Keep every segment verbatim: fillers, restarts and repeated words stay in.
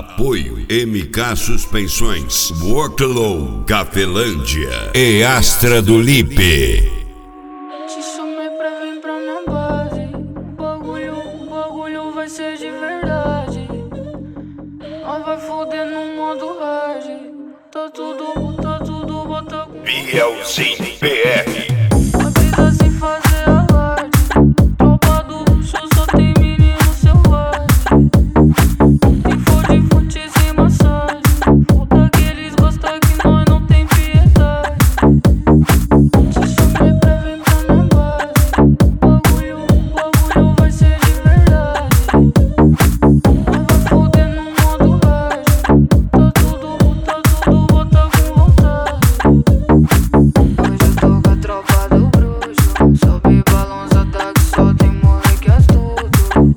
Apoio M K Suspensões, Worklow, Cafelândia e Astra do Lipe. Te chamei pra vir pra minha base. O bagulho, o bagulho vai ser de verdade. Nós vai foder no modo hard. Tá tudo, tá tudo, bota com Bielzinho P R. a vida sem fazer alarde. Tropa do luxo, só tem menino selvagem. Tem fode, fute sem massagem. Puta que eles gostam que nós não tem piedade. Te chamei pra vir pra minha base. O bagulho, o bagulho vai ser de verdade. Nós vai foder no modo hard. Tá tudo, tá tudo, bota com vontade. Hoje eu tô com a tropa do bruxo. Sobe balançada que só tem moleque astuto.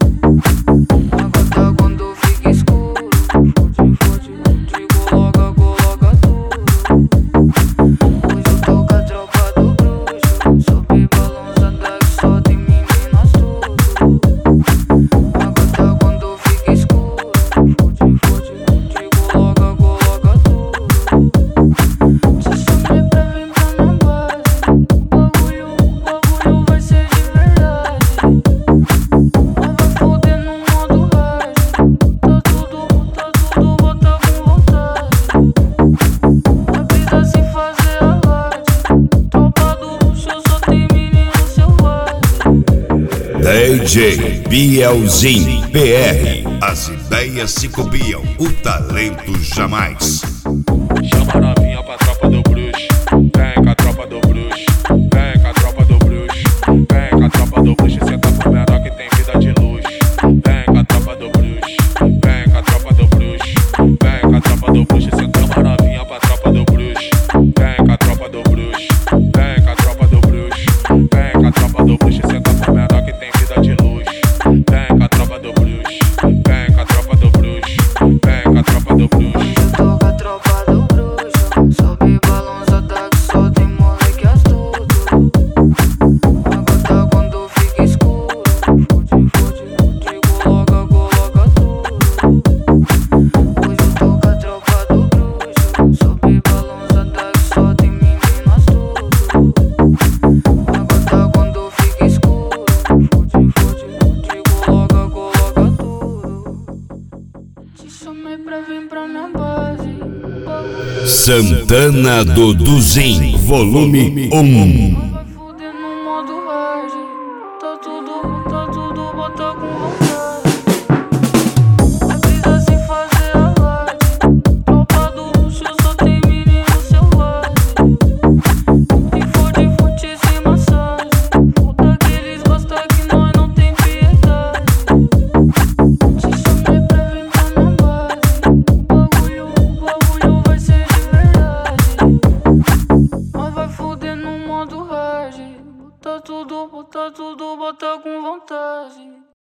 Água tá quando fica escuro. Fode, fode, te coloca, coloca tudo. Hoje eu tô com a tropa do bruxo. Sobe balançada que só tem menino astuto. Água tá quando fica escuro. Fode, fode, te coloca, coloca tudo. Te chamei pra vir pra minha base. O bagulho, o bagulho vai ser de verdade. Nós vai foder no modo hard. Tá tudo, tá tudo, bota com vontade. A vida sem fazer alarde. Tropa do luxo, só tem menino selvagem. D J Bielzinho P R. As ideias se copiam, o talento jamais. Chama a novinha pra tropa do bruxo. Vem com a tropa do bruxo. Vem com a tropa do bruxo. Vem com a tropa do bruxo. Senta pro menor que tem vida de luxo. Vem com a tropa do bruxo. Vem com a tropa do bruxo. Vem com a tropa do bruxo. Senta a novinha pra tropa do bruxo. Vem com a tropa do bruxo. Vem com a tropa do bruxo. Vem com a tropa do bruxo. Senta pro menor que tem vida de luxo. Vem com a tropa do bruxo. Vem com a tropa do bruxo. Vem com a tropa do bruxo. Eu tô com a tropa do bruxo. Sobe balançada que só tem moleque astuto. Água tá quando fica escuro. Fode, fode, te coloca, coloca tudo. Hoje eu tô com a tropa do bruxo. Sobe balançada que só tem menino astuto. Água tá quando fica escuro. Fode, fode, te coloca, coloca tudo. Te chamei pra vir pra minha base. Santana do Duzin, volume um. Vai foder no modo hard. Tá tudo, tá tudo, bota com vontade. A vida sem fazer alarde. Tropa do luxo, só tem menino selvagem. Tem fode, fute sem massagem. Puta que eles gostam que nós não tem piedade. Te chamei pra vir pra minha base. O bagulho, o bagulho vai ser de verdade. Nós vai foder no modo hard. Bota tudo, bota tudo, bota com vontade.